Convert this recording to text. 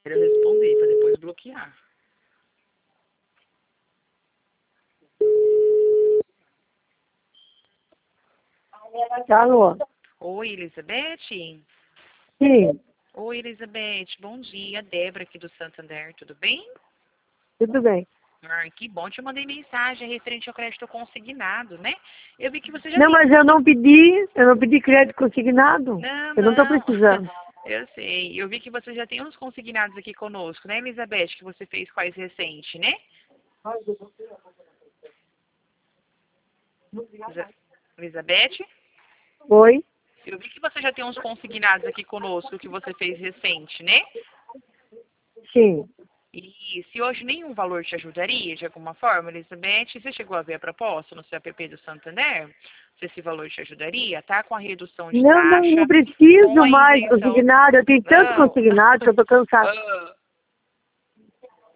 eu responder, pra depois bloquear. Alô? Oi, Elizabeth? Sim, Oi, Elizabeth. Bom dia. Débora aqui do Santander, tudo bem? tudo bem. Ah, que bom. Te mandei mensagem referente ao crédito consignado, né? Eu vi que você já Não, tem... mas eu não pedi crédito consignado. Não, Eu não estou não. precisando. Eu sei. Eu vi que você já tem uns consignados aqui conosco, né, Elizabeth? Que você fez quais recente, né? Elizabeth? Oi? Eu vi que você já tem uns consignados aqui conosco que você fez recente, né? Sim. E se hoje nenhum valor te ajudaria de alguma forma, Elizabeth, você chegou a ver a proposta no seu app do Santander? Se esse valor te ajudaria, tá? Com a redução de Não taxa, não com preciso a mais isenção. consignado. Eu tenho tanto Não. consignado que eu estou cansada.